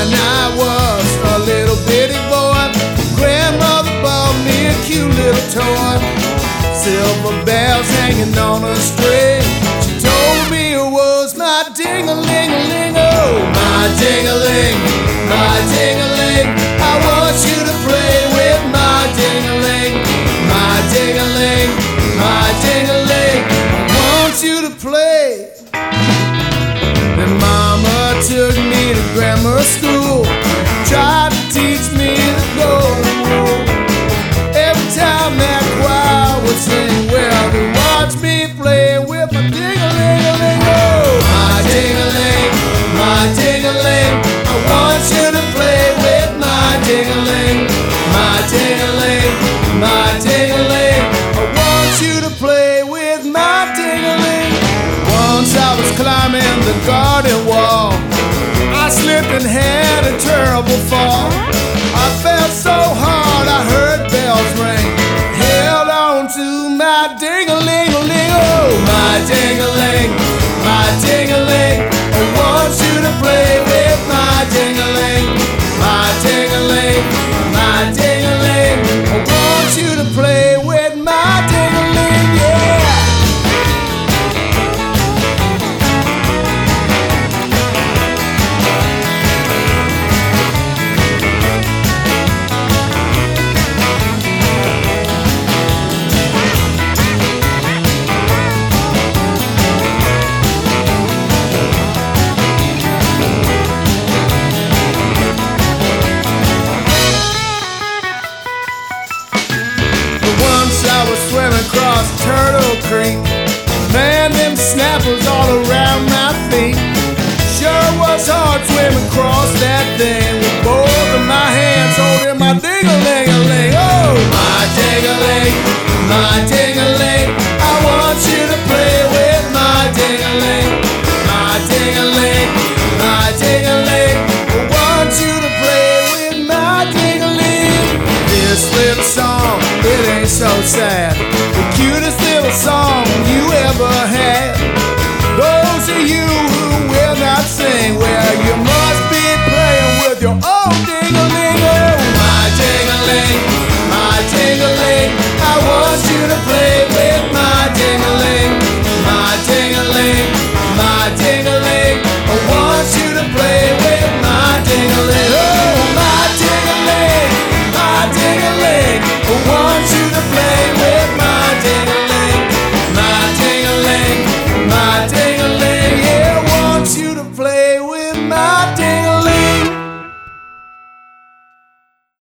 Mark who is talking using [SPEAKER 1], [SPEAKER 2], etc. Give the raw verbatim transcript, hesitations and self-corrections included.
[SPEAKER 1] When I was a little bitty boy, grandmother bought me a cute little toy. Silver bells hanging on a string. She told me it was my ding-a-ling-a-ling. Oh, my ding-a-ling, my ding-a-ling. I want you to play with my ding-a-ling, my ding-a-ling, my ding-a-ling. I want you to play. Then Mama took me to grammar school, tried to teach me the golden rule. Every time that choir would sing, well, they watched me play with my ding-a-ling-a-ling. Oh, my ding-a-ling, my ding-a-ling. I want you to play with my ding-a-ling, my ding-a-ling, my ding-a-ling. I want you to play with my ding-a-ling. Once I was climbing the garden wall, I slipped and had a terrible fall. I fell so hard I heard bells ring, held on to my ding-a-ling-a-ling. Oh, my ding-a-ling, my ding-a-ling. I want you to play with my ding-a-ling, my ding-a-ling, my ding-a-ling. I want you to play with my ding-a-ling, yeah. I was swimming across Turtle Creek, man, them snappers all around my feet. Sure was hard swimming across that thing with both of my hands holding my ding-a-ling-a-ling. Oh, my ding-a-ling, my ding-a-ling. I want you to play with my ding-a-ling, my ding-a-ling, my ding-a-ling. I want you to play with my ding-a-ling. This little song, it ain't so sad.